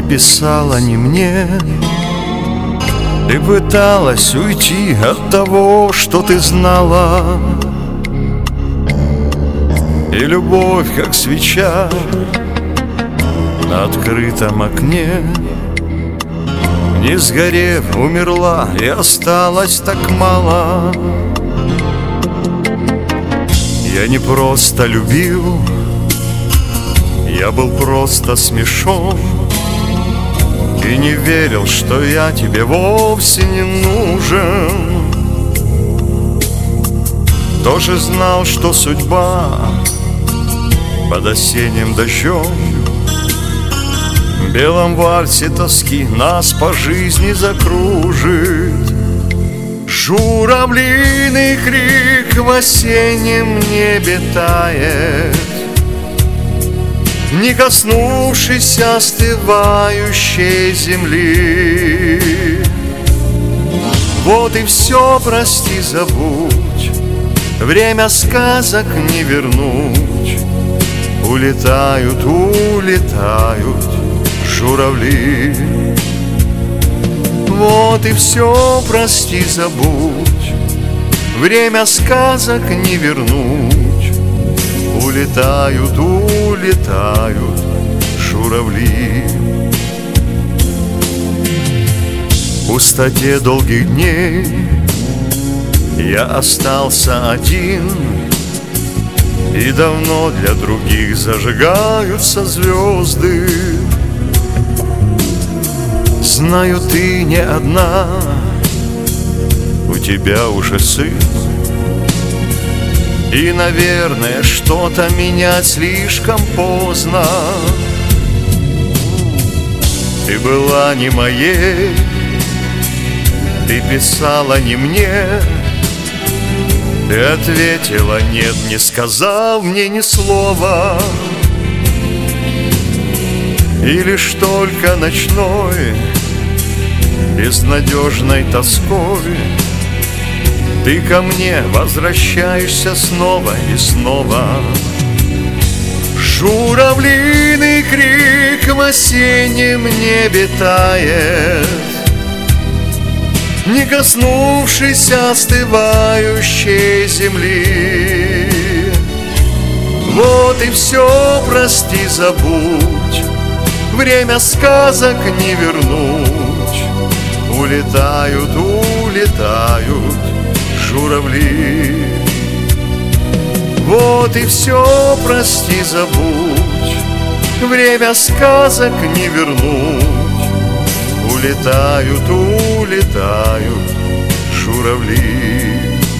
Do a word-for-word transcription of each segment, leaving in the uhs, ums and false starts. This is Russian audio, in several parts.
писала не мне. Ты пыталась уйти от того, что ты знала. И любовь, как свеча на открытом окне, не сгорев, умерла, и осталось так мало. Я не просто любил, я был просто смешон, и не верил, что я тебе вовсе не нужен. Тоже знал, что судьба под осенним дождем в белом вальсе тоски нас по жизни закружит. Журавлиный крик в осеннем небе тает, не коснувшись остывающей земли. Вот и все, прости, забудь, время сказок не вернуть. Улетают, улетают журавли. Вот и все, прости, забудь, время сказок не вернуть. Улетают, улетают журавли. В пустоте долгих дней я остался один, и давно для других зажигаются звезды. Знаю, ты не одна, у тебя уже сын, и, наверное, что-то менять слишком поздно. Ты была не моей, ты писала не мне, ты ответила нет, не сказав мне ни слова. И лишь только ночной, безнадежной тоской, ты ко мне возвращаешься снова и снова. Журавлиный крик в осеннем небе тает, не коснувшись остывающей земли. Вот и все, прости, забудь, время сказок не вернуть. Улетают, улетают журавли. Вот и все, прости, забудь, время сказок не вернуть. Улетают, улетают журавли.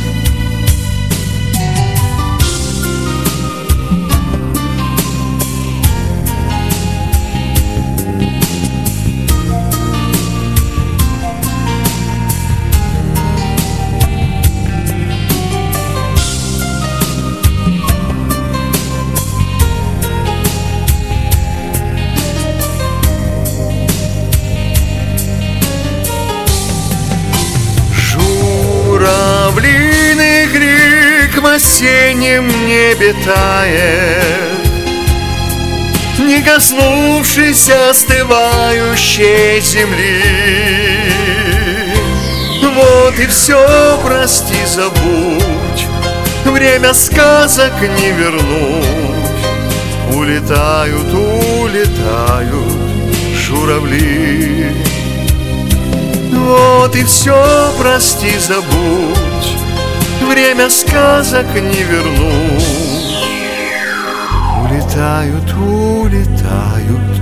Журавлиный крик в осеннем небе тает, не коснувшись остывающей земли. Вот и все, прости, забудь, время сказок не вернуть. Улетают, улетают журавли. Вот и все, прости, забудь, время сказок не вернуть. Улетают, улетают